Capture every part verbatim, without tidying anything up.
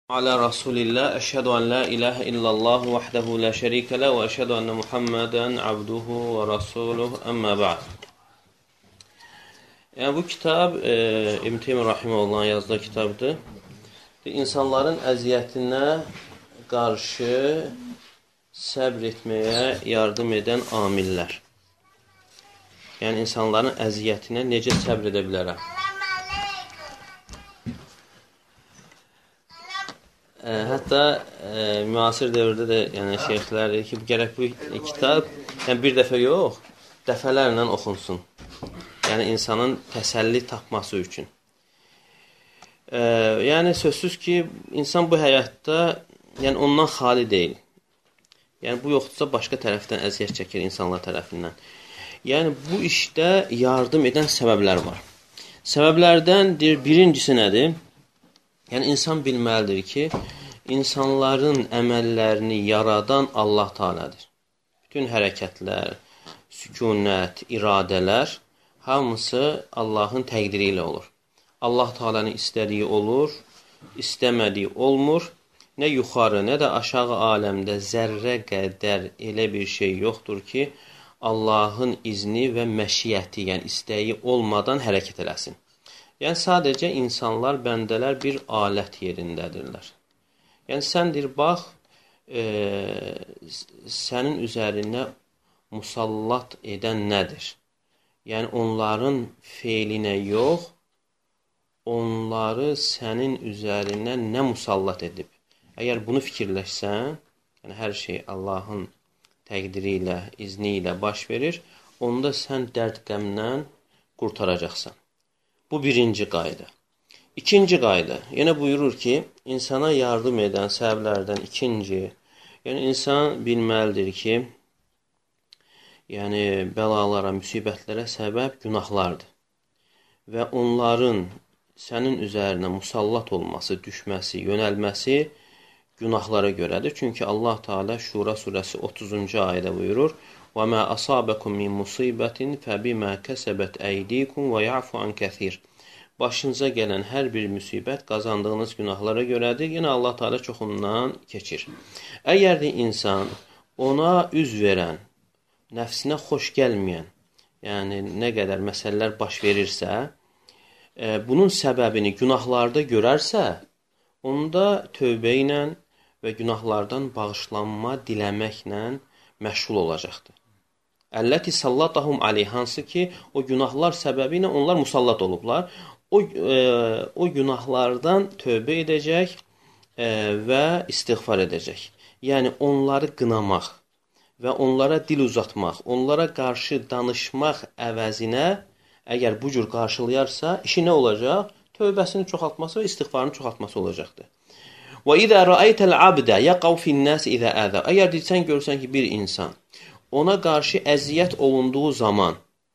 Ala Rasulillah, əşhədu ən la ilahə illallah vahdehu la şərikə ləh və əşhədu ənə Muhammədən abduhu və rasuluhu, əmmə ba'd. Yəni, bu kitab e, İbn Teymiyyə Rahiməhullahın yazdığı kitabdır. İnsanların əziyyətinə qarşı səbr etməyə yardım edən amillər. Yəni, insanların əziyyətinə necə səbr edə bilərəm? Ə, hətta ə, müasir dövrdə də yəni şeyxlər deyir ki, gərək bu kitab yəni bir dəfə yox, dəfələrlə oxunsun. Yəni insanın təsəlli tapması üçün. Ə, yəni sözsüz ki, insan bu həyatda yəni ondan xali deyil. Yəni bu yoxdursa başqa tərəfdən əziyyət çəkir insanlar tərəfindən. Yəni bu işdə yardım edən səbəblər var. Səbəblərdən deyir, birincisi nədir? Yəni, insan bilməlidir ki, insanların əməllərini yaradan Allah Teala'dır. Bütün hərəkətlər, sükunət, iradələr hamısı Allahın təqdiri ilə olur. Allah Teala'nın istədiyi olur, istəmədiyi olmur. Nə yuxarı, nə də aşağı aləmdə zərrə qədər elə bir şey yoxdur ki, Allahın izni və məşiyyəti, yəni istəyi olmadan hərəkət eləsin. Yəni, sadəcə insanlar, bəndələr bir alət yerindədirlər. Yəni, səndir, bax, e, sənin üzərinə musallat edən nədir? Yəni, onların feilinə yox, onları sənin üzərinə nə musallat edib? Əgər bunu fikirləşsən, yəni hər şey Allahın təqdiri ilə, izni ilə baş verir, onda sən dərd qəmdən qurtaracaqsan. Bu birinci qayda. İkinci qayda, yenə buyurur ki, insana yardım edən səbəblərdən ikinci, yəni insan bilməlidir ki, yəni bəlalara, müsibətlərə səbəb günahlardır. Və onların sənin üzərinə musallat olması, düşməsi, yönəlməsi günahlara görədir. Çünki Allah Teala Şura surəsi otuzuncu ayədə buyurur, وَمَا أَصَابَكُمْ مِنْ مُصِيبَةٍ فَبِمَا كَسَبَتْ أَيْدِيكُمْ وَيَعْفُ عَنْ كَثِيرٍ. Başınıza gələn hər bir müsibət qazandığınız günahlara görədir. Yenə Allah Teala çoxundan keçir. Əgər də insan ona üz verən, nəfsinə xoş gəlməyən, yəni nə qədər məsələlər baş verirsə, e, bunun səbəbini günahlarda görərsə, onda tövbə ilə və günahlardan bağışlanma diləməklə məşğul olacaqdır. Əlləti sallatahum aleyh, hansı ki, o günahlar səbəbi ilə onlar musallat olublar. O, e, o günahlardan tövbə edəcək e, və istiğfar edəcək. Yəni, onları qınamaq və onlara dil uzatmaq, onlara qarşı danışmaq əvəzinə, əgər bu cür qarşılayarsa, işi nə olacaq? Tövbəsini çoxaltması və istiğfarını çoxaltması olacaqdır. وَإِذَا رَأَيْتَ الْعَبْدَ يَقَوْ فِي النَّاسِ إِذَا أَذَى. Əgər sən görsən ki, bir insan ona qarşı əziyyət olunduğu zaman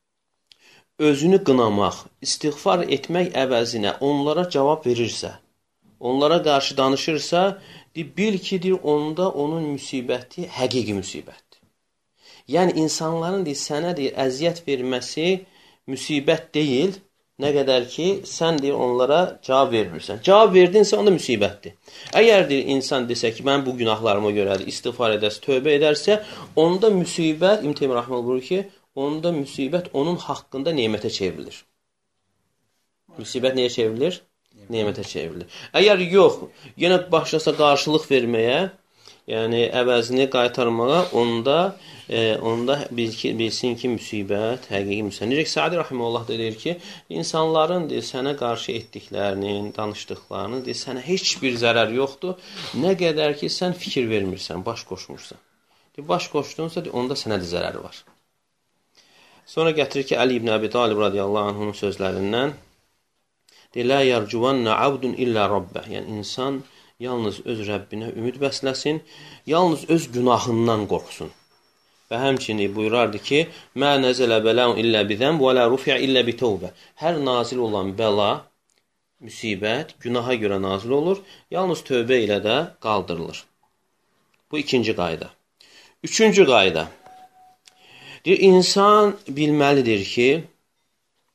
özünü qınamaq, istiğfar etmək əvəzinə onlara cavab verirsə, onlara qarşı danışırsa, bil ki, onda onun müsibəti həqiqi müsibətdir. Yəni, insanların sənə əziyyət verməsi müsibət deyil, nə qədər ki, sən onlara cavab vermirsən. Cavab verdinsə, onda müsibətdir. Əgər insan desə ki, mən bu günahlarıma görədir, istiğfar edərsə, tövbə edərsə, onda müsibət, İbn Teymiyyə Rahiməhullah buyurur ki, onda müsibət onun haqqında nemətə çevrilir. Müsibət nəyə çevrilir? Nemətə çevrilir. Əgər yox, yenə başlasa qarşılıq verməyə, yəni əvəzini qaytarmağa, onda e, onda bilsin ki, müsibət həqiqi müsibət. Necə ki, Sa'di Rahiməhullah da deyir ki, insanların deyir, sənə qarşı etdiklərinin, danışdıqlarının deyir, sənə heç bir zərər yoxdur. Nə qədər ki, sən fikir vermirsən, baş qoşmursan. Deyir, baş qoşdunsa, deyir, onda sənə də zərəri var. Sonra gətirir ki, Əli ibn Əbi Talib radiyallahu anhunun sözlərindən deyir, Lə yərcuvannə abdun illə rabbə. Yəni, insan yalnız öz Rəbbinə ümid bəsləsin, yalnız öz günahından qorxsun. Və həmçinin buyurardı ki, Mə nəzələ bələun illə bidəm və lə rufiə illə bitəvbə. Hər nazil olan bəla, müsibət, günaha görə nazil olur, yalnız tövbə ilə də qaldırılır. Bu ikinci qayda. Üçüncü qayda. Deyir, insan bilməlidir ki,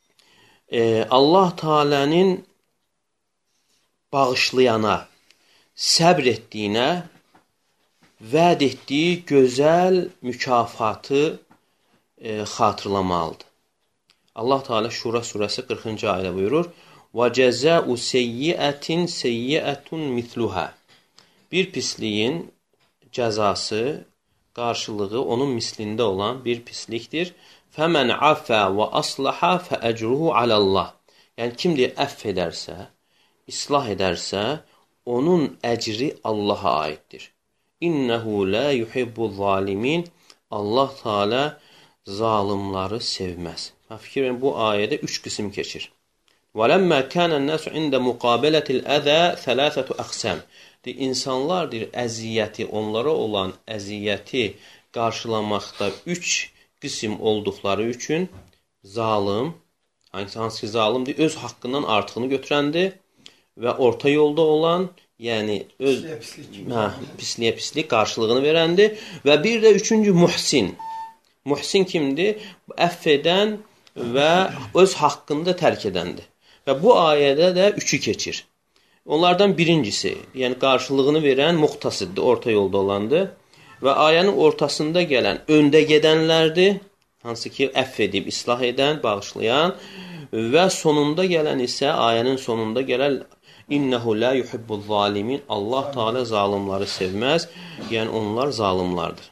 e, Allah Teala'nın bağışlayana, səbr etdiyinə vəd etdiyi gözəl mükafatı e, xatırlamalıdır. Allah Teala Şura surəsi qırxıncı ayədə buyurur: "Və cəzəu seyyiətin seyyiətun misluha." Bir pisliyin cəzası, qarşılığı onun mislində olan bir pislikdir. "Fəmən afə və aslaha fəəcruhu alallah." Yəni kim deyir, əff edərsə, islah edərsə, onun əcri Allaha aiddir. İnnehu la yuhibbuz zalimin. Allah Teala zalimları sevməz. Fikir verin, bu ayədə üç qism keçir. وَلَمَّا كَانَ النَّاسُ عِنْدَ مُقَابَلَةِ الْأَذَى ثَلَاثَةُ أَقْسَامٍ. İnsanlar deyir, əziyyəti, onlara olan əziyyəti qarşılamaqda üç qism olduqları üçün zalim, hansı ki zalimdir, öz haqqından artığını götürəndir və orta yolda olan, yəni öz hə, pisliyə pislik qarşılığını verəndir və bir də üçüncü muhsin. Muhsin kimdir? Əff edən və öz haqqında tərk edəndir. Və bu ayədə də üçü keçir. Onlardan birincisi, yəni qarşılığını verən muhtasiddir, orta yolda olandır. Və ayənin ortasında gələn öndə gedənlərdir, hansı ki əff edib, islah edən, bağışlayan və sonunda gələn isə ayənin sonunda gələn İnnehu la yuhibbuz zalimin. Allah Teala zalimları sevməz, yəni onlar zalimlardır.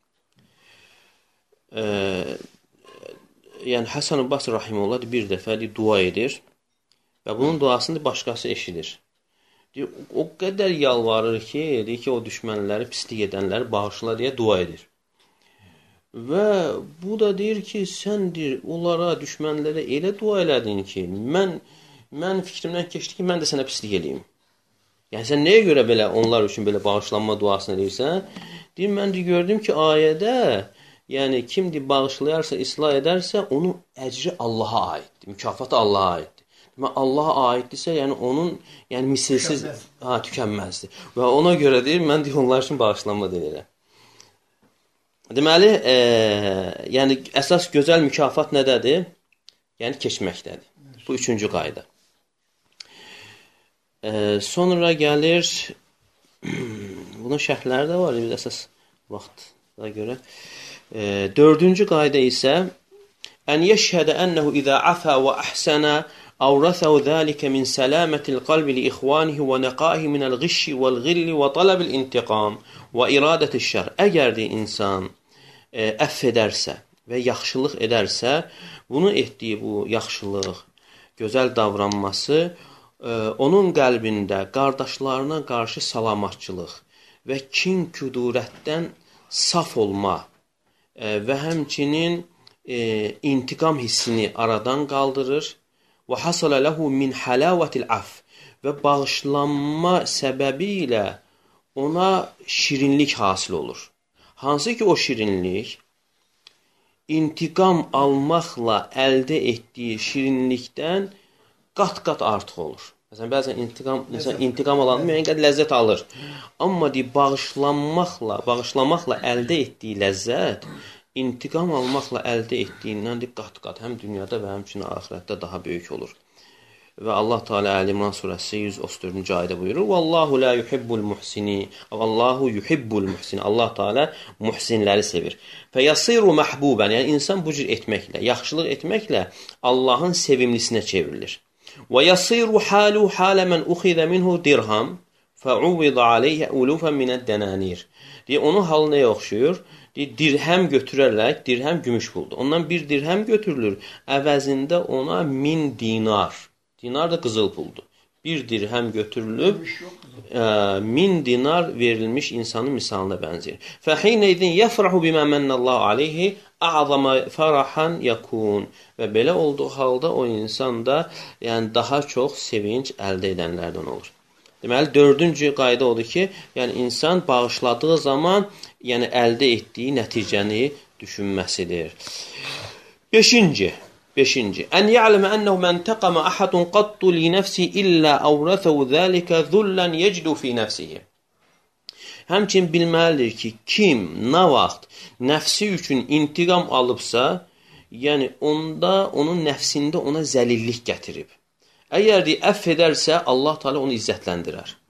Ee, yəni Həsən-ı Basri rahimehullah bir dəfə dua edir və bunun duasını başqası eşidir. Deyir, o qədər yalvarır ki, deyir ki, o düşmənləri, pislik edənləri bağışla deyə dua edir. Və bu da deyir ki, sən deyir, onlara, düşmənlərə elə dua elədin ki, mən mən fikrimdən keçdi ki, mən də sənə pislik eləyim. Yəni sən nəyə görə belə onlar üçün belə bağışlanma duasını edirsən? Deyir, mən də gördüm ki, ayədə yəni kimdir bağışlayarsa, islah edərsə, onun əcri Allaha aiddir, mükafatı Allaha aiddir. Demək, Allaha aiddirsə, yəni onun yəni misilsiz, ha, tükənməzdir. Və ona görə deyir, mən deyir, onlar üçün bağışlanma deyirəm. Deməli, e, yəni əsas gözəl mükafat nədədir? Yəni keçməkdədir. Bu üçüncü qayda. E, sonra gəlir, bunun şərhləri də var, biz əsas vaxtda görə. E, dördüncü qayda isə ən yeşhədə ənəhu izə afə və əhsənə əvrəsəhu zəlikə min sələmətil qalbi li ixvanihi və nəqaihi minəl qişi vəl qilli və talabil intiqam və iradətil şər. Əgər də insan e, əff edərsə və yaxşılıq edərsə, bunu etdiyi bu yaxşılıq, gözəl davranması e, onun qəlbində qardaşlarına qarşı salamatçılıq və kin küdurətdən saf olma e, və həmçinin e, intiqam hissini aradan qaldırır və hasala lahu min halavətil af və bağışlanma səbəbi ilə ona şirinlik hasil olur. Hansı ki o şirinlik intiqam almaqla əldə etdiyi şirinlikdən qat-qat artıq olur. Məsələn, bəzən intiqam, insan intiqam alan müəyyən qədər ləzzət alır. Amma deyir, bağışlanmaqla, bağışlamaqla əldə etdiyi ləzzət intiqam almaqla əldə etdiyindən qat-qat həm dünyada və həmçinin axirətdə daha böyük olur. Və Allah Teala Əl-İmran surəsi yüz otuz dördüncü ayədə buyurur: "Vallahu la yuhibbul muhsinin." Vallahu yuhibbul muhsin. Allah Teala muhsinləri sevir. Fəyasiru mahbuban. Yəni insan bu cür etməklə, yaxşılıq etməklə Allahın sevimlisinə çevrilir. Və yasiru halu halə men uxiza minhu dirham fa'uvida alayhi ulufan min ad-dananir. Deyə onun halı nəyə oxşuyur? Deyir, dirhəm götürərək, dirhəm gümüş puldur. Ondan bir dirhəm götürülür, əvəzində ona min dinar. Dinar da qızıl puldur. Bir dirhəm götürülüb, ə, min dinar verilmiş insanın misalına bənzəyir. Fəhinə idin yəfrahu bimə mənnəllahu aleyhi a'zama farahan yakun. Və belə olduğu halda o insan da yəni daha çox sevinç əldə edənlərdən olur. Deməli, dördüncü qayda odur ki, yəni insan bağışladığı zaman yəni əldə etdiyi nəticəni düşünməsidir. Beşinci. Beşinci. Ən ya'ləmə ənəhu mən təqəmə əhədun qattu li nəfsi illə əvrəsəhu zəlikə zullən yecdu fi nəfsihi. Həmçin bilməlidir ki, kim, nə vaxt nəfsi üçün intiqam alıbsa, yəni onda, onun nəfsində ona zəlillik gətirib. Əgər əff edərsə, Allah Teala onu izzətləndirər.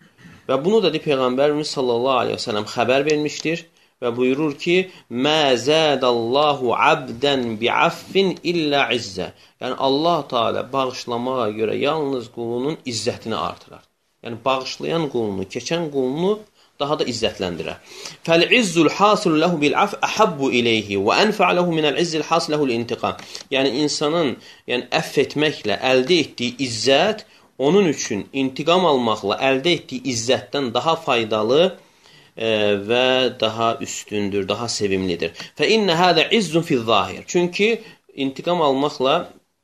Və bunu da deyir, Peyğəmbərimiz sallallahu aleyhi və səlləm xəbər vermişdir və buyurur ki, mə zədəllahu abdən bi'affin illə izzə. Yəni, Allah Teala bağışlamağa görə yalnız qulunun izzətini artırar. Yəni, bağışlayan qulunu, keçən qulunu daha da izzətləndirər. Fəl-izzul hasil ləhu bil-af əhabbu ileyhi və ənfə ləhu minəl-izzil hasil ləhu l-intiqam. Yəni, insanın yəni, əff etməklə əldə etdiyi izzət onun üçün intiqam almaqla əldə etdiyi izzətdən daha faydalı e, və daha üstündür, daha sevimlidir. Fə innə hədə izzun fil-zahir. Çünki intiqam almaqla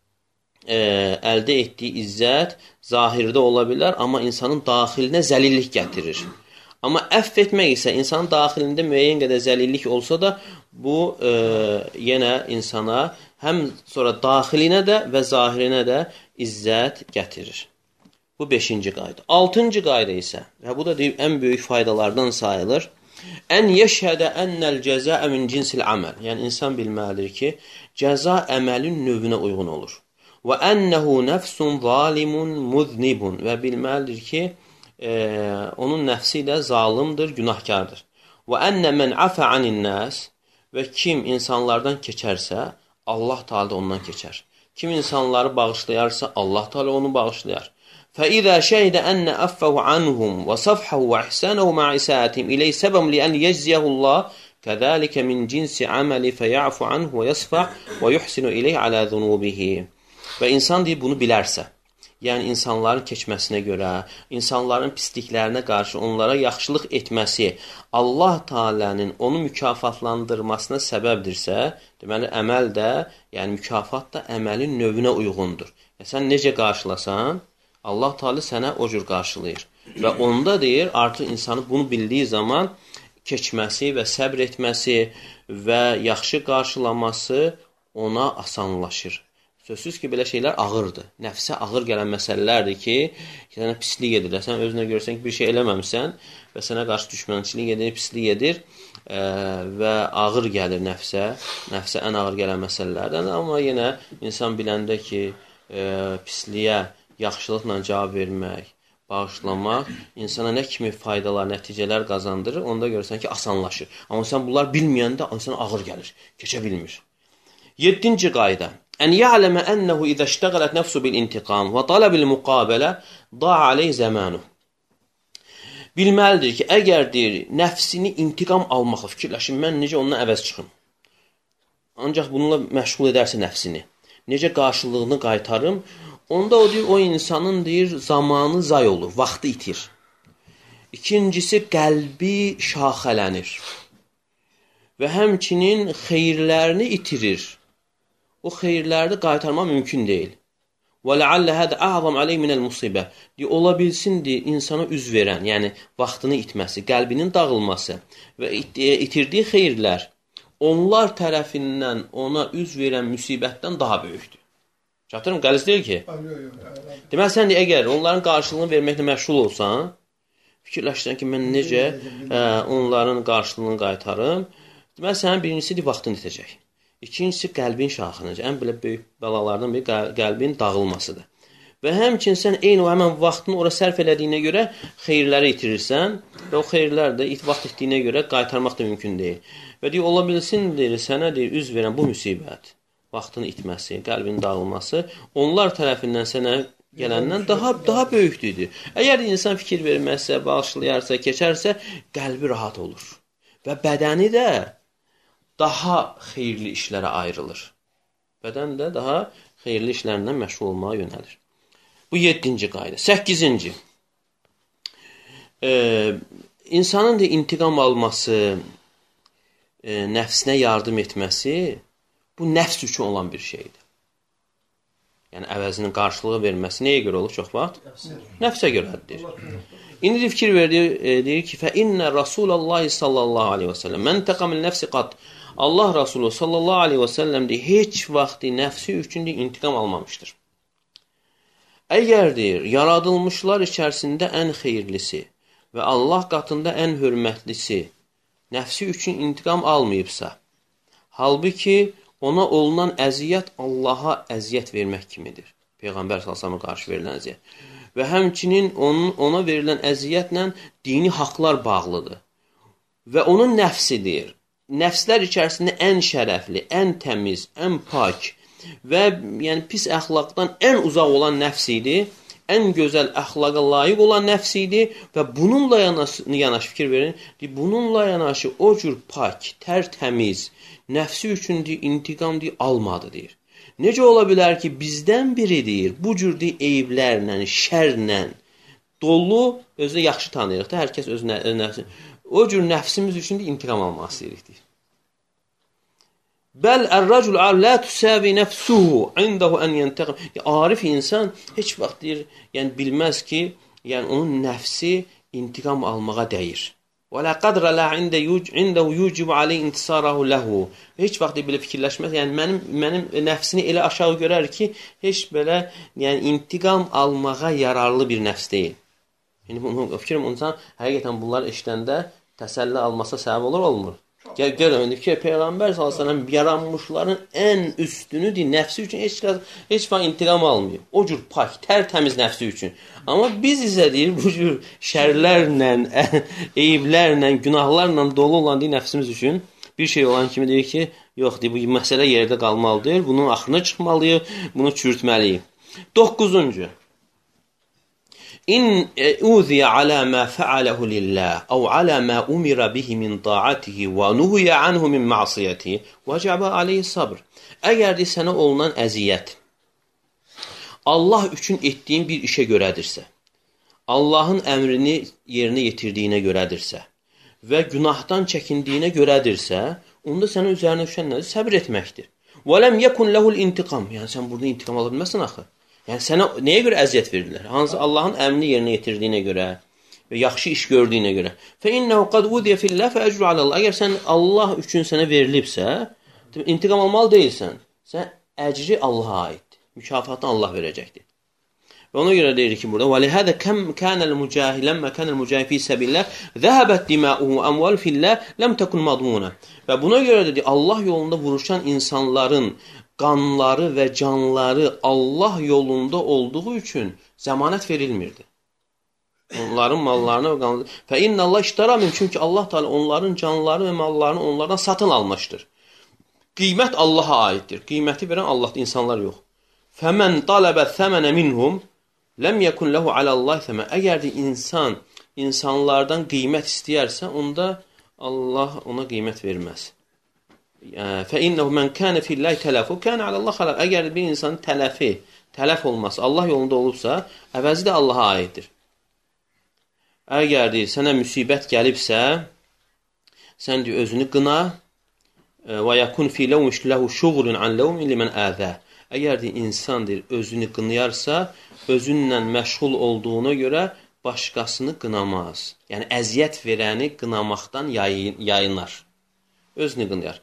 e, əldə etdiyi izzət zahirdə ola bilər, amma insanın daxilinə zəlillik gətirir. Amma əff etmək isə insanın daxilində müəyyən qədər zəlillik olsa da, bu e, yenə insana həm sonra daxilinə də və zahirinə də izzət gətirir. Bu beşinci qayda. Altıncı qayda isə, və bu da deyib, ən böyük faydalardan sayılır. Ən yeşhədə ennəl cəzəə min cinsil əməl. Yəni, insan bilməlidir ki, cəza əməlin növünə uyğun olur. Və ennəhu nəfsun zalimun muznibun. Və bilməlidir ki, e, onun nəfsi də zalimdir, günahkardır. Və ennə mən afə anin nəs. Və kim insanlardan keçərsə, Allah Teala ondan keçər. Kim insanları bağışlayarsa, Allah Teala onu bağışlayar. فإذا شهد أن أفه عنهم وصفحه وإحسانه مع إساءتهم إليه سبب لأن يجزيه الله كذلك من جنس عمل فيعفو عنه ويصفح ويحسن إليه على ذنوبه. Və insan deyir, bunu bilərsə, yəni insanların keçməsinə görə, insanların pisliklərinə qarşı onlara yaxşılıq etməsi Allah Teala'nın onu mükafatlandırmasına səbəbdirsə, deməli, əməl də, yəni mükafat da əməlin növünə uyğundur. Və sən necə qarşılasan, Allah Teala sənə o cür qarşılayır. Və onda deyir, artıq insanı bunu bildiyi zaman keçməsi və səbr etməsi və yaxşı qarşılaması ona asanlaşır. Sözsüz ki, belə şeylər ağırdır. Nəfsə ağır gələn məsələlərdir ki, sənə pislik edirlər. Sən özünə görsən ki, bir şey eləməmişsən və sənə qarşı düşmənçilik edir, pislik edir ə, və ağır gəlir nəfsə. Nəfsə ən ağır gələn məsələlərdən. Amma yenə insan biləndə ki, ə, pisliyə yaxşılıqla cavab vermək, bağışlamaq insana nə kimi faydalar, nəticələr qazandırır, onda görürsən ki, asanlaşır. Amma sən bunlar bilməyəndə insana ağır gəlir, keçə bilmir. Yeddinci qayda. Ən ya'ləmə ənəhu izə iştəqələt nəfsu bil-intiqam və tələbil müqabələ da aleyh zəmənuh. Bilməlidir ki, əgər deyir, nəfsini intiqam almaqla fikirləşin, mən necə ondan əvəz çıxım. Ancaq bununla məşğul edərsə nəfsini, necə qarşılığını qaytarım, onda o deyir, o insanın deyir, zamanı zay olur, vaxtı itir. İkincisi, qəlbi şaxələnir və həmçinin xeyirlərini itirir. O xeyirləri qaytarmaq mümkün deyil. Və ləallə hədə əzəm aleyh minəl musibə. Ola bilsin, deyir, insana üz verən, yəni vaxtını itməsi, qəlbinin dağılması və itirdiyi xeyirlər onlar tərəfindən ona üz verən müsibətdən daha böyükdür. Çatırım, qəliz deyil ki. Deməli, sən deyir, əgər onların qarşılığını verməklə məşğul olsan, fikirləşsən ki, mən necə ə, onların qarşılığını qaytarım, deməli, sənin birincisi deyir, vaxtın itəcək. İkincisi, qəlbin şaxınacaq. Ən belə böyük bəlalardan biri qəlbin dağılmasıdır. Və həmçin sən eyni o həmən vaxtını ora sərf elədiyinə görə xeyirləri itirirsən və o xeyirlər də it vaxt etdiyinə görə qaytarmaq da mümkün deyil. Və deyir, ola bilsin, deyir, sənə deyir, üz verən bu müsibət, vaxtın itməsi, qəlbin dağılması, onlar tərəfindən sənə gələndən daha daha böyükdür. Əgər insan fikir verməzsə, bağışlayarsa, keçərsə, qəlbi rahat olur. Və bədəni də daha xeyirli işlərə ayrılır. Bədən də daha xeyirli işlərlə məşğul olmağa yönəlir. Bu yeddinci qayda. Səkkizinci. Ee, insanın da intiqam alması, e, nəfsinə yardım etməsi, bu nəfs üçün olan bir şeydir. Yəni, əvəzinin qarşılığı verməsi nəyə görə olur çox vaxt? Nəfsə görədir. İndi de fikir verdir, e, deyir ki, فَإِنَّ رَسُولَ اللّٰهِ sallallahu aleyhi və səlləm مَنْ تَقَمِ النَّفْسِ قَدْ Allah Rasulü sallallahu aleyhi və səlləm deyir, heç vaxt nəfsi üçün deyir, intiqam almamışdır. Əgər deyir, yaradılmışlar içərisində ən xeyirlisi və Allah qatında ən hörmətlisi nəfsi üçün intiqam almayıbsa, halbuki ona olunan əziyyət Allaha əziyyət vermək kimidir. Peyğəmbər sallallahu qarşı verilən əziyyət. və həmçinin onun, ona verilən əziyyətlə dini haqlar bağlıdır. Və onun nəfsidir. Nəfslər içərisində ən şərəfli, ən təmiz, ən pak və yəni pis əxlaqdan ən uzaq olan nəfs idi. Ən gözəl əxlaqa layiq olan nəfs idi və bununla yanaşı, yanaşı fikir verin, bununla yanaşı o cür pak, tərtəmiz, nəfsi üçün deyir, intiqam deyir, almadı deyir. Necə ola bilər ki, bizdən biri deyir, bu cür deyir, eyiblərlə, şərlə dolu, özü yaxşı tanıyırıq da, hər kəs öz, öz nəfsini. O cür nəfsimiz üçün deyir, intiqam almaq istəyirik deyir. Bəl ər-racul la tusavi nəfsuhu indahu an yantaqim. Arif insan heç vaxt deyir, yəni bilməz ki, yəni onun nəfsi intiqam almağa dəyir. Və la qadra la indahu yucibu alayhi intisarahu lahu. Heç vaxt belə fikirləşməz. Yəni mənim mənim nəfsini elə aşağı görər ki, heç belə yəni intiqam almağa yararlı bir nəfs deyil. Yəni bunu fikrim insan həqiqətən bunlar eşidəndə təsəlli almasa səbəb olur, olmur. Gəl görün ki, Peyğəmbər sallallahu əleyhi və səlləm yaranmışların ən üstünüdür, nəfsi üçün heç heç vaxt intiqam almıyor. O cür pak, tərtəmiz nəfsi üçün. Amma biz isə deyir, bu cür şərlərlə, eyiblərlə, günahlarla dolu olan deyir, nəfsimiz üçün bir şey olan kimi deyir ki, yox, deyir, bu məsələ yerdə qalmalıdır, bunun axırına çıxmalıyıq, bunu çürütməliyik. Doqquzuncu. İn uziya ala ma fa'alahu lillah aw ala ma umira bihi min ta'atihi wa nuhiya anhu min ma'siyatihi vacaba alayhi sabr. Əgər də sənə olunan əziyyət Allah üçün etdiyin bir işə görədirsə, Allahın əmrini yerinə yetirdiyinə görədirsə və günahdan çəkindiyinə görədirsə, onda sənin üzərinə düşən nədir? Səbr etməkdir. Və lem yekun lehul intiqam. Yəni sən burada intiqam ala bilməzsən axı. Yəni sənə nəyə görə əziyyət verirlər? Hansı Allahın əmrini yerinə yetirdiyinə görə və yaxşı iş gördüyünə görə. Fə innehu qad udiya fillah fə ecru alallah. Əgər sən Allah üçün sənə verilibsə, intiqam almalı deyilsən. Sən əcri Allaha aiddir. Mükafatını Allah verəcəkdir. Və ona görə deyir ki, burada və lihədə kəm kənəl mücahid ləmmə kənəl mücahid fi səbillah zəhəbət dimauhu əmval fillah ləm təkun madmuna. Və buna görə də Allah yolunda vuruşan insanların qanları və canları Allah yolunda olduğu üçün zəmanət verilmirdi. Onların mallarını və qanları. Fə innəllah iştara min, çünki Allah Teala onların canları və mallarını onlardan satın almışdır. Qiymət Allaha aiddir. Qiyməti verən Allahdır, insanlar yox. Fəmən talabə thəmənə minhum ləm yekun lehu alallah thəmən. Əgər də insan insanlardan qiymət istəyərsə, onda Allah ona qiymət verməz. فَإِنَّهُ مَنْ كَانَ فِي اللّٰهِ تَلَفُ كَانَ عَلَى اللّٰهِ خَلَفُ. Əgər bir insanın tələfi, tələf olması Allah yolunda olubsa, əvəzi də Allaha aiddir. Əgər deyir, sənə müsibət gəlibsə, sən deyir, özünü qına və yakun fi lawmish lahu shughulun an lawmi liman aza. Əgər deyir, insan deyir, özünü qınayarsa, özünlə məşğul olduğuna görə başqasını qınamaz. Yəni əziyyət verəni qınamaqdan yayınar. Özünü qınayar.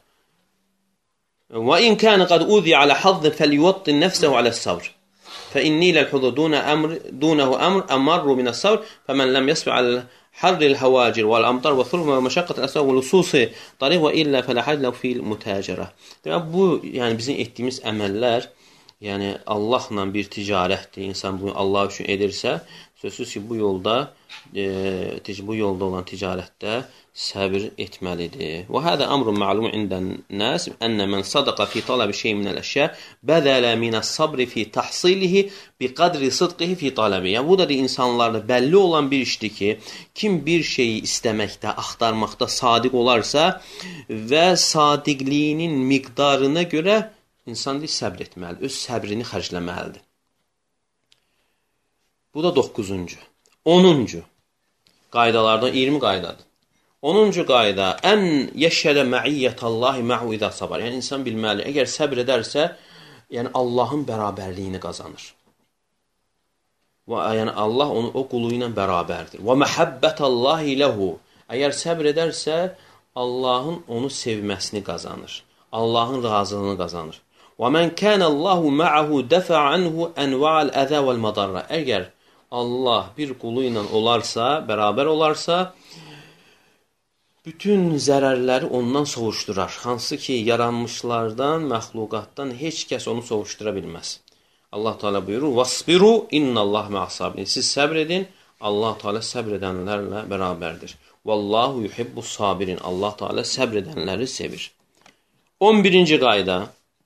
وإن كان قد أوذي على حظ فليوطن نفسه على الصبر فإني للحظ دون أمر دونه أمر أمر من الصبر فمن لم يصبر على حر الهواجر والأمطار والظلم ومشقة الأسباب ولصوص طريق وإلا فلا حد له في المتاجرة. Demək bu yəni bizim etdiyimiz əməllər, yəni Allahla bir ticarətdir. İnsan bunu Allah üçün edirsə, sözsüz ki bu yolda e, bu yolda olan ticarətdə səbir etməlidir. Və hədə əmrun ma'lum indən nas ənə mən sadaqa fi talabi şey minəl əşya bədələ minəs sabri fi tahsilihi bi qadri sıdqihi fi talabi. Yəni bu da insanlarda bəlli olan bir işdir ki, kim bir şeyi istəməkdə, axtarmaqda sadiq olarsa və sadiqliyinin miqdarına görə insan deyil, səbr etməlidir, öz səbrini xərcləməlidir. Bu da doqquzuncu. onuncu qaydalardan iyirmi qaydadır. onuncu qayda ən yəşhədə məiyyətallahi məhu idə sabar. Yəni insan bilməli, əgər səbr edərsə, yəni Allahın bərabərliyini qazanır. Və yəni Allah onu o qulu ilə bərabərdir. Və məhəbbətəllahi ləhu. Əgər səbr edərsə, Allahın onu sevməsini qazanır. Allahın razılığını qazanır. Və mən kənəllahu ma'ahu dəfə anhu ənva'al əzə vəl madarra. Əgər Allah bir qulu ilə olarsa, bərabər olarsa, bütün zərərləri ondan sovuşdurar. Hansı ki, yaranmışlardan, məxluqatdan heç kəs onu sovuşdura bilməz. Allah Teala buyurur: "Vasbiru innallah ma'as-sabirin." Siz səbr edin, Allah Teala səbr edənlərlə bərabərdir. Vallahu yuhibbus sabirin. Allah Teala səbr edənləri sevir. on birinci qayda: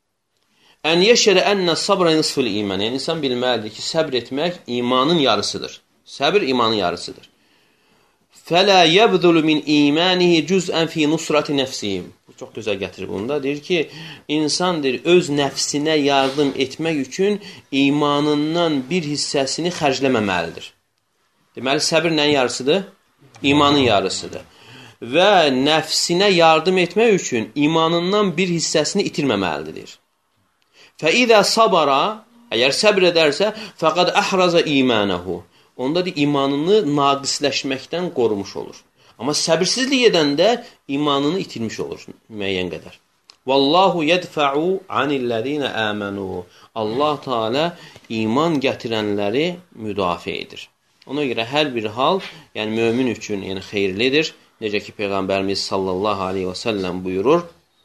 Ən yeşərə ənə sabra nisful iman. Yəni insan bilməlidir ki, səbr etmək imanın yarısıdır. Səbr imanın yarısıdır. Fələ yəbdulu min imanihi cüz'ən fi nusrati nəfsihi. Bu çox gözəl gətirir bunda. Deyir ki, insan deyir, öz nəfsinə yardım etmək üçün imanından bir hissəsini xərcləməməlidir. Deməli, səbir nəyin yarısıdır? İmanın yarısıdır. Və nəfsinə yardım etmək üçün imanından bir hissəsini itirməməlidir. Fəidə sabara, əgər səbr edərsə, fəqad əhraza imanəhu. Onda da imanını naqisləşməkdən qorumuş olur. Amma səbirsizlik edəndə imanını itirmiş olur müəyyən qədər. Vallahu yədfəu anillezine amanu. Allah Teala iman gətirənləri müdafiə edir. Ona görə hər bir hal, yəni mömin üçün yəni xeyirlidir. Necə ki Peyğəmbərimiz sallallahu aleyhi və səlləm buyurur.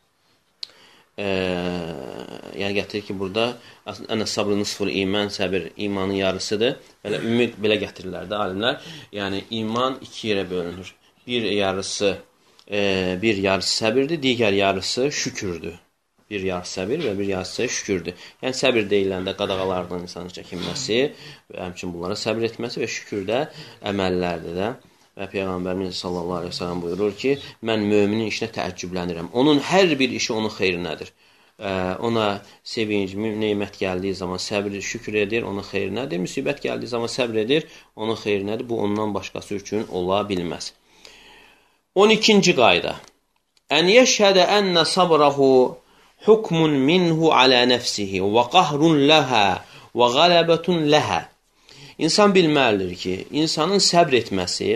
Ee, yəni gətirir ki, burada ənə sabrı nisful iman, səbir imanın yarısıdır. Belə ümid belə gətirirlər də alimlər. Yəni iman iki yerə bölünür. Bir yarısı e, bir yarısı səbirdir, digər yarısı şükürdür. Bir yarısı səbir və bir yarısı şükürdür. Yəni səbir deyiləndə qadağalardan insanın çəkinməsi və həmçinin bunlara səbir etməsi və şükür də əməllərdir də. Və Peyğəmbərimiz sallallahu aleyhi ve sellem buyurur ki, mən müminin işinə təəccüblənirəm. Onun hər bir işi onun xeyrinədir. Ee, ona sevinç, neymət gəldiyi zaman səbr, şükür edir, onun xeyrinədir. Müsibət gəldiyi zaman səbr edir, onun xeyrinədir. Bu ondan başqası üçün ola bilməz. on ikinci qayda. Ən yeşhədə ənə sabrahu hukmun minhu alə nəfsihi və qahrun ləhə və qalabətun ləhə. İnsan bilməlidir ki, insanın səbr etməsi,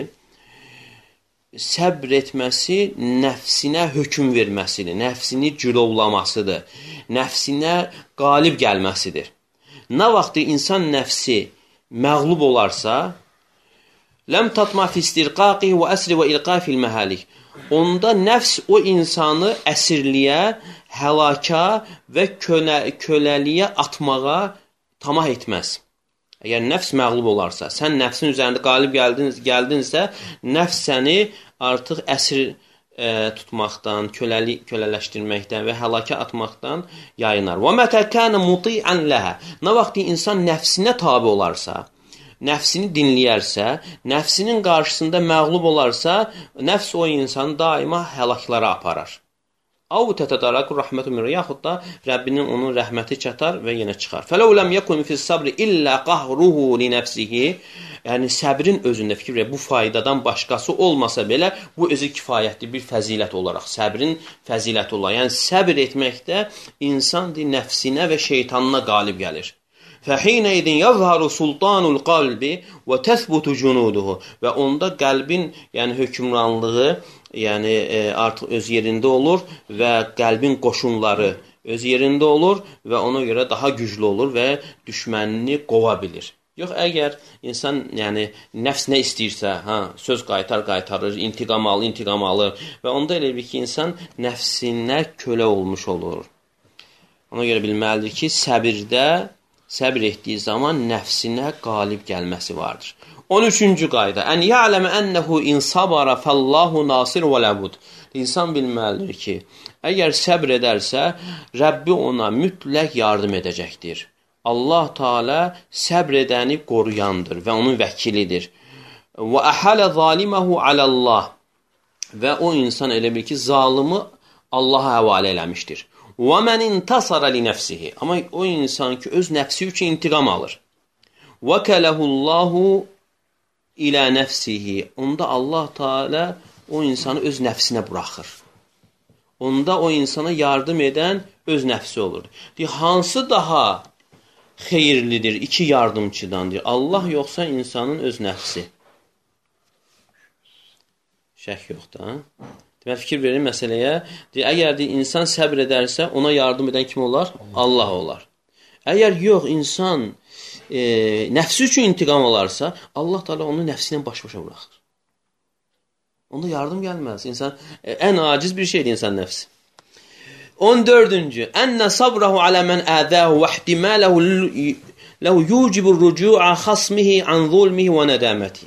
səbr etməsi nəfsinə hökm verməsidir, nəfsini cülovlamasıdır, nəfsinə qalib gəlməsidir. Nə vaxt insan nəfsi məğlub olarsa, ləm tatma fi istirqaqi və əsri və ilqa fil məhalik. Onda nəfs o insanı əsirliyə, həlaka və kölə, köləliyə atmağa tamah etməz. Əgər nəfs məğlub olarsa, sən nəfsin üzərində qalib gəldin, gəldinsə, nəfs səni artıq əsir e, tutmaqdan, köləli, kölələşdirməkdən və həlakə atmaqdan yayınar. Və mətəkənə muti'ən ləhə. Nə vaxt insan nəfsinə tabi olarsa, nəfsini dinləyərsə, nəfsinin qarşısında məğlub olarsa, nəfs o insanı daima həlaklara aparar. Av tətədaraku rəhmətu min yaxud da Rəbbinin onun rəhməti çatar və yenə çıxar. Fələv ləm yəkun fis sabri illə qahruhu li nəfsihi. Yəni səbrin özündə fikir və bu faydadan başqası olmasa belə bu özü kifayətli bir fəzilət olaraq, səbrin fəziləti olaraq. Yəni səbr etməkdə insan nəfsinə və şeytanına qalib gəlir. Fəhinə idin yəzharu sultanul qalbi və təsbutu cunuduhu. Və onda qəlbin yəni hökmranlığı yəni e, artıq öz yerində olur və qəlbin qoşunları öz yerində olur və ona görə daha güclü olur və düşmənini qova bilir. Yox, əgər insan yəni nəfs nə istəyirsə, ha, söz qaytar, qaytarır, intiqam alır, intiqam alır və onda elə bir ki, insan nəfsinə kölə olmuş olur. Ona görə bilməlidir ki, səbirdə, səbir etdiyi zaman nəfsinə qalib gəlməsi vardır. on üçüncü qayda. Ən ya'ləmə ənəhu in sabara fəllahu nasir və ləbud. İnsan bilməlidir ki, əgər səbr edərsə, Rəbbi ona mütləq yardım edəcəkdir. Allah Teala səbr edəni qoruyandır və onun vəkilidir. Və əhələ zaliməhu aləllah. Və o insan elə bil ki, zalımı Allaha həvalə eləmişdir. Və mən intasara li nəfsihi. Amma o insan ki, öz nəfsi üçün intiqam alır. Və kələhullahu ilə nəfsihi. Onda Allah Teala o insanı öz nəfsinə buraxır. Onda o insana yardım edən öz nəfsi olur. Deyir, hansı daha xeyirlidir iki yardımçıdandır? Allah yoxsa insanın öz nəfsi? Şək yoxdur, ha? Demək, fikir verin məsələyə. Deyir, əgər deyir, insan səbr edərsə, ona yardım edən kim olar? Allah olar. Əgər yox, insan e, nəfsi üçün intiqam olarsa, Allah Teala onu nəfsinə baş-başa buraxır. Onda yardım gəlməz. İnsan, e, ən aciz bir şeydir insan nəfsi. on dördüncü. Ənə sabrahu alə mən ədəhu və ihtimaləhu له يوجب الرجوع خصمه عن ظلمه وندامته.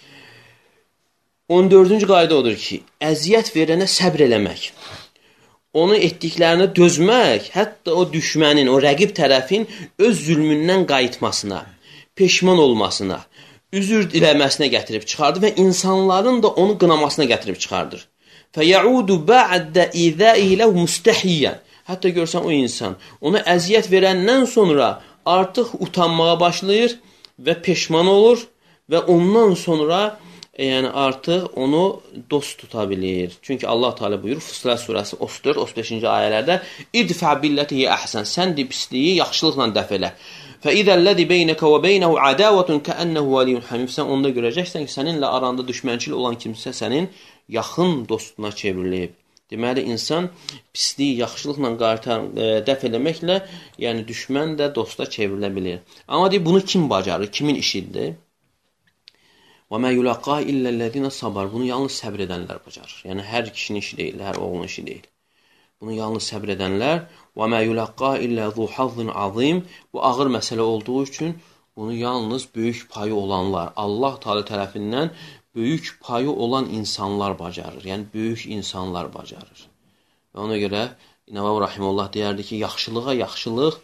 on dördüncü qayda odur ki, əziyyət verənə səbr eləmək, onu etdiklərinə dözmək, hətta o düşmənin, o rəqib tərəfin öz zülmündən qayıtmasına, peşman olmasına, üzür diləməsinə gətirib çıxardır və insanların da onu qınamasına gətirib çıxardır. فَيَعُودُ بَعْدَ إِذَائِهِ لَهُ مُسْتَحِيًّا. Hətta görsən o insan, ona əziyyət verəndən sonra artıq utanmağa başlayır və peşman olur və ondan sonra yəni artıq onu dost tuta bilir. Çünki Allah Teala buyurur Fussilet surəsi otuz dörd otuz beşinci ayələrdə İdfə billetihi əhsən. Sən de pisliyi yaxşılıqla dəf elə. Fəidəl-ləzi beynəkə və beynəhu ədavətun kəənnəhu valiyyun hamim. Sən onda görəcəksən ki, səninlə aranda düşmənçil olan kimsə sənin yaxın dostuna çevrilib. Deməli, insan pisliyi yaxşılıqla qaytar, e, dəf eləməklə, yəni düşmən də dosta çevrilə bilir. Amma deyir, bunu kim bacarır, kimin işidir? وَمَا يُلَقَّى إِلَّا الَّذِينَ صَبَرُوا. Bunu yalnız səbr edənlər bacarır. Yəni, hər kişinin işi deyil, hər oğlun işi deyil. Bunu yalnız səbr edənlər وَمَا يُلَقَّى إِلَّا ذُو حَظٍ عَظِيمٍ. Bu ağır məsələ olduğu üçün bunu yalnız böyük payı olanlar, Allah Teala tərəfindən böyük payı olan insanlar bacarır. Yəni, böyük insanlar bacarır. Və ona görə İnəvəv Rahimullah deyərdi ki, yaxşılığa yaxşılıq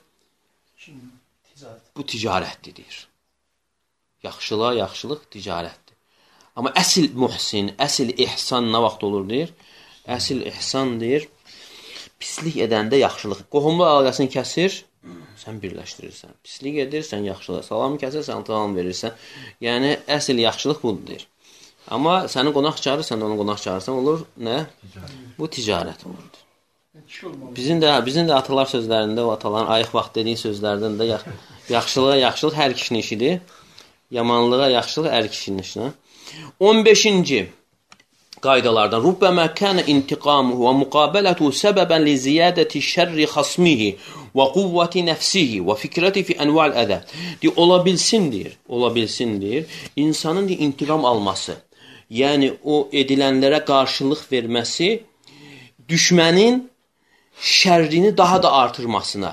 bu ticarətdir, deyir. Yaxşılığa yaxşılıq ticarətdir. Amma əsil muhsin, əsil ihsan nə vaxt olur, deyir? Əsil ihsan, deyir, pislik edəndə yaxşılıq. Qohumlu əlaqəsini kəsir, sən birləşdirirsən. Pislik edir, sən yaxşılıq. Salam kəsir, sən salam verirsən. Yəni, əsil yaxşılıq budur, deyir. Amma səni qonaq çağırır, sən də onu qonaq çağırırsan, olur nə? Bu ticarət olurdur. Bizim də, bizim də atalar sözlərində, o ataların ayıq vaxt dediyi sözlərdən də yaxşılığa yaxşılıq hər kişinin işidir. Yamanlığa yaxşılıq hər kişinin işinə. on beşinci qaydalardan Rubbəmə kənə intiqamuhu və müqabələtuhu səbəbən li ziyadəti şərri xasmihi və quvvəti nəfsihi və fikrəti fi ənvəl ədə. Deyir, ola bilsin, deyir, ola bilsin, deyir, insanın deyir, intiqam alması, yəni o edilənlərə qarşılıq verməsi düşmənin şərrini daha da artırmasına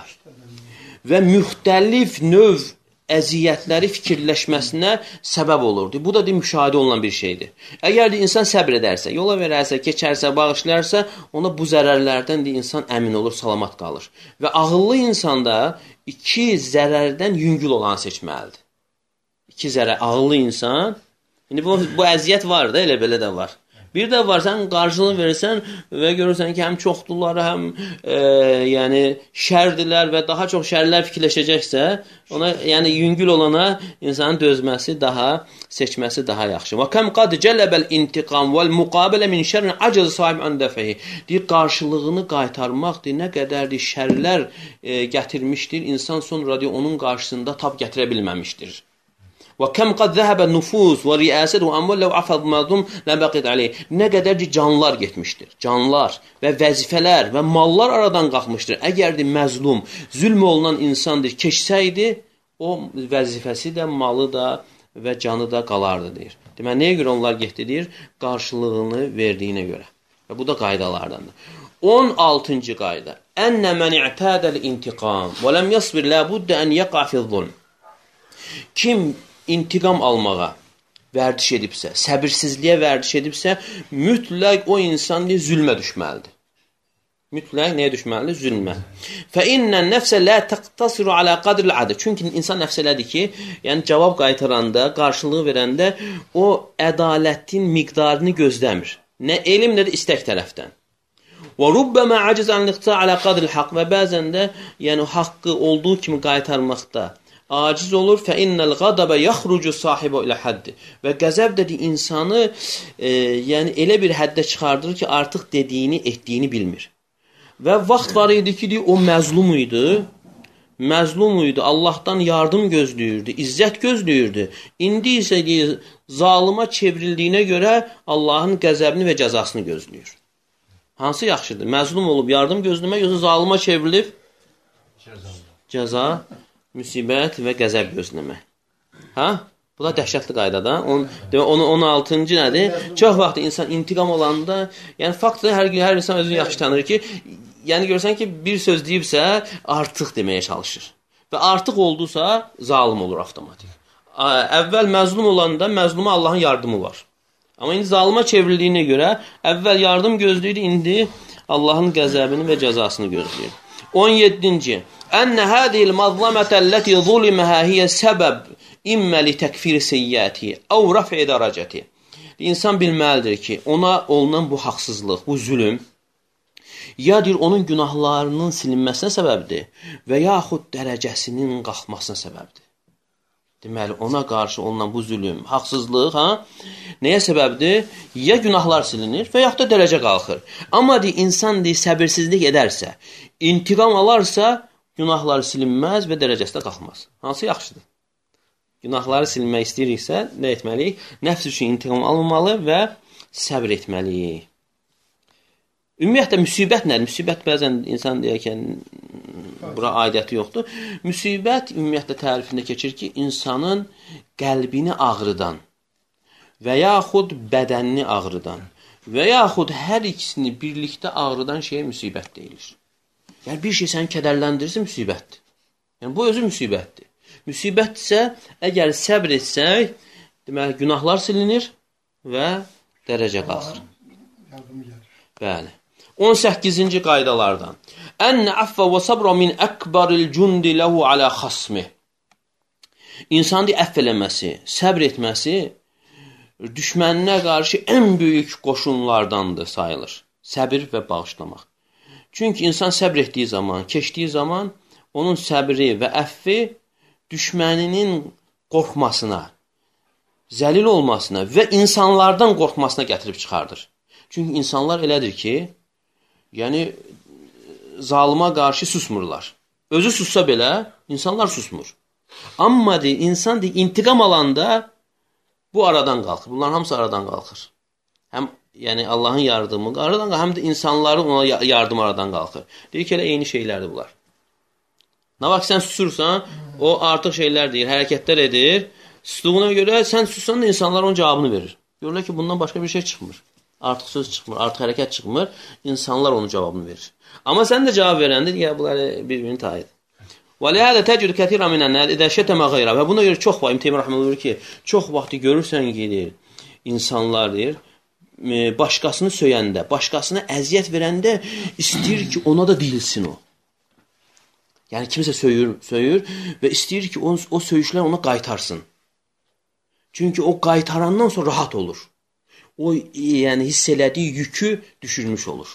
və müxtəlif növ əziyyətləri fikirləşməsinə səbəb olurdu. Bu da deyir, müşahidə olunan bir şeydir. Əgər deyir, insan səbr edərsə, yola verərsə, keçərsə, bağışlarsa, ona bu zərərlərdən deyir, insan əmin olur, salamat qalır. Və ağıllı insan da iki zərərdən yüngül olanı seçməlidir. İki zərər, ağıllı insan, indi bu, bu əziyyət var da, elə belə də var. Bir də var, sən qarşılıq verirsən və görürsən ki, həm çoxdurlar, həm e, yəni şərdilər və daha çox şərlər fikirləşəcəksə, ona, yəni yüngül olana insanın dözməsi daha, seçməsi daha yaxşı. Və kəm qad cələbəl intiqam vəl müqabilə min şərrin acəz sahib ən dəfəhi. Deyir, qarşılığını qaytarmaqdır, nə qədərdir şərlər e, gətirmişdir, insan sonra deyir, onun qarşısında tab gətirə bilməmişdir. Və kəm qad zəhəbə nüfuz və riəsət və əmvəllə və afəd məzlum ləbəqid aleyh. Nə qədər ki, canlar getmişdir. Canlar və vəzifələr və mallar aradan qalxmışdır. Əgər də məzlum, zülm olunan insandır, keçsəydi, o vəzifəsi də, malı da və canı da qalardı, deyir. Deməli, nəyə görə onlar getdi, deyir? Qarşılığını verdiyinə görə. Və bu da qaydalardandır. on altıncı qayda. Ənə mən i'tədəl intiqam və ləm yasbir ləbuddə ən yəqa fiz-zulm. Kim intiqam almağa vərdiş edibsə, səbirsizliyə vərdiş edibsə, mütləq o insan zülmə düşməlidir. Mütləq nəyə düşməlidir? Zülmə. Fəinnən nəfsə lə təqtasiru alə qadril adə. Çünki insan nəfs elədir ki, yəni cavab qaytaranda, qarşılığı verəndə o ədalətin miqdarını gözləmir. Nə elm, nə də istək tərəfdən. Və rubbəmə aciz ənliqtə alə qadril haqq. Və bəzən də yəni, haqqı olduğu kimi qaytarmaqda aciz olur. Fəinnəl qadəbə yaxrucu sahibə ilə həddi. Və qəzəb dedi insanı e, yəni elə bir həddə çıxardır ki, artıq dediyini, etdiyini bilmir. Və vaxt var idi ki, o məzlum idi. Məzlum idi, Allahdan yardım gözləyirdi, izzət gözləyirdi. İndi isə deyir, zalıma çevrildiyinə görə Allahın qəzəbini və cəzasını gözləyir. Hansı yaxşıdır? Məzlum olub yardım gözləmək, yoxsa zalıma çevrilib cəza, müsibət və qəzəb gözləmək. Ha? Bu da dəhşətli qaydada. on altıncı nədir? Çox vaxt insan intiqam olanda, yəni faktda hər, hər insan özünü yaxşı tanır ki, yəni görsən ki, bir söz deyibsə, artıq deməyə çalışır. və artıq oldusa, zalim olur avtomatik. Əvvəl məzlum olanda məzluma Allahın yardımı var. Amma indi zalıma çevrildiyinə görə əvvəl yardım gözləyir, indi Allahın qəzəbini və cəzasını gözləyir. on yeddinci. Ənə hədil mazlamətəlləti zuliməhə hiyə səbəb immə li təkfir seyyəti, əv rəf'i dərəcəti. İnsan bilməlidir ki, ona olunan bu haqsızlıq, bu zülüm, ya deyir, onun günahlarının silinməsinə səbəbdir və yaxud dərəcəsinin qalxmasına səbəbdir. Deməli, ona qarşı olunan bu zülüm, haqsızlıq, ha, nəyə səbəbdir? Ya günahlar silinir və yaxud da dərəcə qalxır. Amma deyir, insan deyir, səbirsizlik edərsə, intiqam alarsa, günahları silinməz və dərəcəsi də qalxmaz. Hansı yaxşıdır? Günahları silmək istəyiriksə, nə etməliyik? Nəfs üçün intiqam alınmalı və səbr etməliyik. Ümumiyyətlə, müsibət nədir? Müsibət bəzən insan deyərkən, bura aidiyyəti yoxdur. Müsibət ümumiyyətlə tərifində keçir ki, insanın qəlbini ağrıdan və yaxud bədənini ağrıdan və yaxud hər ikisini birlikdə ağrıdan şeyə müsibət deyilir. Yəni, bir şey səni kədərləndirirsə, müsibətdir. Yəni, bu özü müsibətdir. Müsibət isə, əgər səbr etsək, deməli, günahlar silinir və dərəcə qalxır. Bəli. on səkkizinci qaydalardan. Ən əffə və sabra min əkbaril cundi ləhu alə xasmi. İnsanın əff eləməsi, səbr etməsi düşməninə qarşı ən böyük qoşunlardandır sayılır. Səbir və bağışlamaq. Çünki insan səbr etdiyi zaman, keçdiyi zaman onun səbri və əffi düşməninin qorxmasına, zəlil olmasına və insanlardan qorxmasına gətirib çıxardır. Çünki insanlar elədir ki, yəni zalıma qarşı susmurlar. Özü sussa belə, insanlar susmur. Amma deyir, insan deyir, intiqam alanda bu aradan qalxır. Bunların hamısı aradan qalxır. Həm yəni Allahın yardımı aradan qalxır, həm də insanların ona yardım aradan qalxır. Deyir ki, elə eyni şeylərdir bunlar. Nə vaxt sən susursan, o artıq şeylər deyir, hərəkətlər edir. Sustuğuna görə sən sussan da insanlar onun cavabını verir. Görürlər ki, bundan başqa bir şey çıxmır. Artıq söz çıxmır, artıq hərəkət çıxmır. İnsanlar onun cavabını verir. Amma sən də cavab verəndir, ya bunlar bir-birini tayidir. Və lihədə təcrü kətirə minənlər edə şətəmə qeyrə. Və buna görə çox vaxt, İbn Teymiyyə rəhməhullah deyir ki, çox vaxtı görürsən ki, deyir, insanlar deyir, başqasını söyəndə, başqasına əziyyət verəndə istəyir ki, ona da deyilsin o. Yəni, kimsə söyür, söyür və istəyir ki, o, o söyüşlər ona qaytarsın. Çünki o qaytarandan sonra rahat olur. O, yəni, hiss elədiyi yükü düşürmüş olur.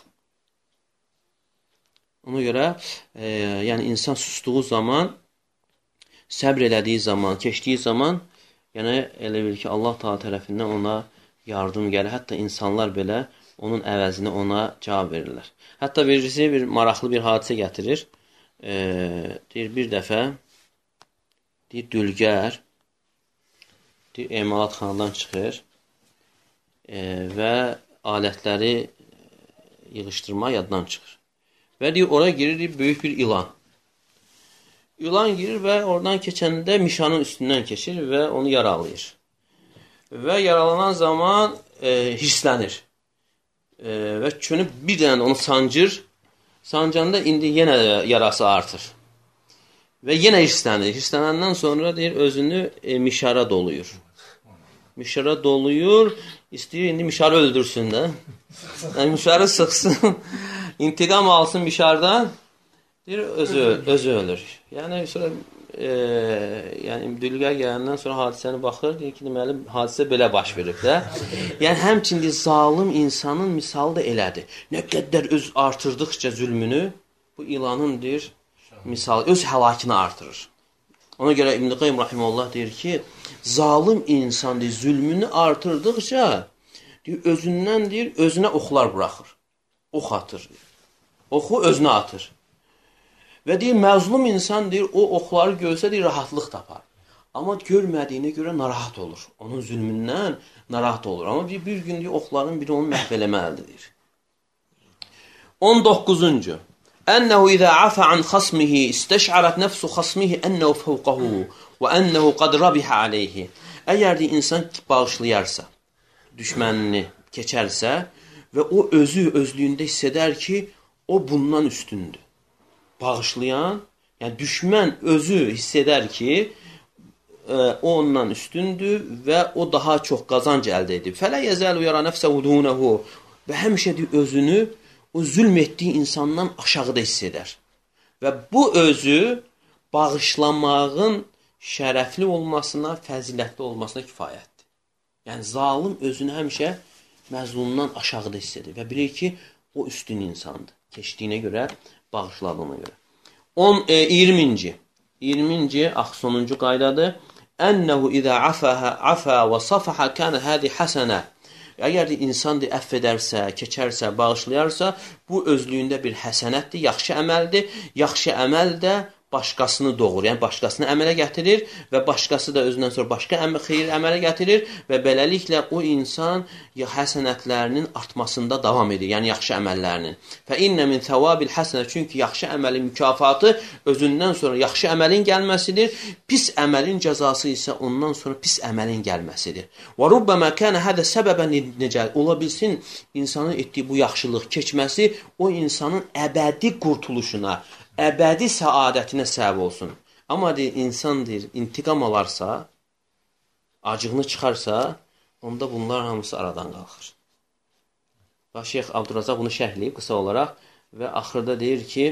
Ona görə, e, yəni, insan sustuğu zaman, səbr elədiyi zaman, keçdiyi zaman, yəni, elə bilir ki, Allah Taala tərəfindən ona yardım gəlir. Hətta insanlar belə onun əvəzini ona cavab verirlər. Hətta birisi bir maraqlı bir hadisə gətirir. E, deyir, bir dəfə deyir, dülgər deyir, emalatxanadan çıxır e, və alətləri yığışdırma yaddan çıxır. Və deyir, ora girir böyük bir ilan. İlan girir və oradan keçəndə mişanın üstündən keçir və onu yaralayır. Və yaralanan zaman e, hirslənir. E, və çönüb bir dənə onu sancır. Sancanda indi yenə yarası artır. Və yenə hirslənir. Hirslənəndən sonra deyir, özünü e, mişara doluyur. Mişara doluyur, istəyir indi mişarı öldürsün də. Yəni, mişarı sıxsın. İntiqam alsın mişardan, deyir, özü, özü ölür. Yəni, sonra, e, yəni, dülgər gələndən sonra hadisəni baxır, deyir ki, deməli, hadisə belə baş verib də. Yəni, həmçində zalim insanın misalı da elədir. Nə qədər öz artırdıqca zülmünü, bu ilanın, deyir, misalı, öz həlakini artırır. Ona görə İbn Qayyim rahimehullah deyir ki, zalim insan, deyir, zülmünü artırdıqca, deyir, özündən, deyir, özünə oxlar buraxır. Ox atır. Oxu özünə atır. Və deyir, məzlum insan deyir, o oxları görsə deyir, rahatlıq tapar. Amma görmədiyinə görə narahat olur. Onun zülmündən narahat olur. Amma bir, bir gün deyir, oxların biri onu məhv eləməlidir. on doqquzuncu. Ənəhu izə afə an xasmihi istəş'arət nəfsu xasmihi ənəhu fəvqəhu və ənəhu qad rabihə aleyhi. Əgər deyir, insan bağışlayarsa, düşmənini keçərsə və o özü özlüyündə hiss edər ki, o bundan üstündür. Bağışlayan Yəni düşmən özü hiss edər ki, o ondan üstündür və o daha çox qazanc əldə edib. Fələ yəzəlu yara nəfsəhu dunehu və həmişə özünü o zülm etdiyi insandan aşağıda hiss edər. Və bu özü bağışlamağın şərəfli olmasına, fəzilətli olmasına kifayətdir. Yəni zalim özünü həmişə məzlumdan aşağıda hiss edir və bilir ki, o üstün insandır. Keçdiyinə görə, bağışladığına görə. iyirminci. iyirminci, ax sonuncu qaydadır. Ənəhu izə afə və safaha kənə hədi həsənə. Əgər insan əfv edərsə, keçərsə, bağışlayarsa, bu özlüyündə bir həsənətdir, yaxşı əməldir. Yaxşı əməl də başqasını doğur, yəni başqasını əmələ gətirir və başqası da özündən sonra başqa əməl, xeyir əmələ gətirir və beləliklə o insan həsənətlərinin artmasında davam edir, yəni yaxşı əməllərinin. Fə innə min thəvabil həsənə, çünki yaxşı əməlin mükafatı özündən sonra yaxşı əməlin gəlməsidir, pis əməlin cəzası isə ondan sonra pis əməlin gəlməsidir. Və rubbamə kənə hədə səbəbən necəl, ola bilsin insanın etdiyi bu yaxşılıq keçməsi o insanın əbədi qurtuluşuna, əbədi səadətinə səbəb olsun. Amma deyir, insan deyir, intiqam alarsa, acığını çıxarsa, onda bunlar hamısı aradan qalxır. Və Şeyx Abdurrazaq bunu şərhləyib qısa olaraq və axırda deyir ki,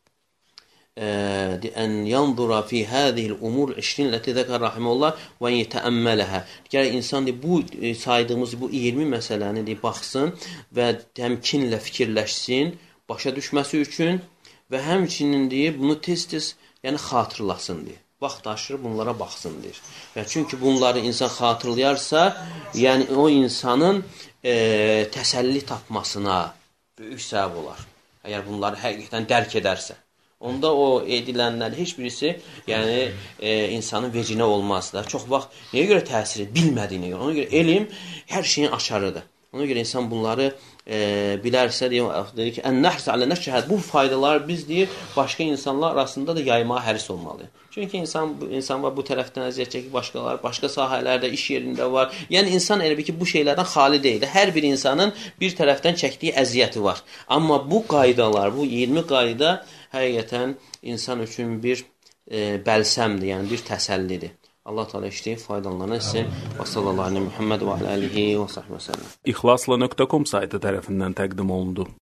ən yanzura fi hədihil umur işrin ləti zəkər rahimullah və yetəəmmələhə. Gərək insan deyir, bu saydığımız bu iyirmi məsələni deyir, baxsın və təmkinlə fikirləşsin, başa düşməsi üçün və həmçinin deyir, bunu tez-tez yəni xatırlasın deyir. Vaxt aşırı bunlara baxsın deyir. Və çünki bunları insan xatırlayarsa, yəni o insanın e, təsəlli tapmasına böyük səbəb olar. Əgər bunları həqiqətən dərk edərsə. Onda o edilənlər heç birisi yəni e, insanın vecinə olmaz da. Çox vaxt nəyə görə təsir edir? Bilmədiyinə görə. Ona görə elm hər şeyin açarıdır. Ona görə insan bunları e, bilərsə, deyir ki, ən-nəhs alə nəşhəd, bu faydalar biz deyir, başqa insanlar arasında da yaymağa həris olmalıyıq. Çünki insan, insan var bu tərəfdən əziyyət çəkir, başqalar, başqa sahələrdə, iş yerində var. Yəni insan elə bir ki, bu şeylərdən xali deyil. Hər bir insanın bir tərəfdən çəkdiyi əziyyəti var. Amma bu qaydalar, bu iyirmi qayda həqiqətən insan üçün bir e, bəlsəmdir, yəni bir təsəllidir. Allah Teala işləyib faydalansın. Və sallallahu əleyhi Muhammed və alə alihi və səhbə səlləm. İxlasla nöqtə com saytı tərəfindən təqdim olundu.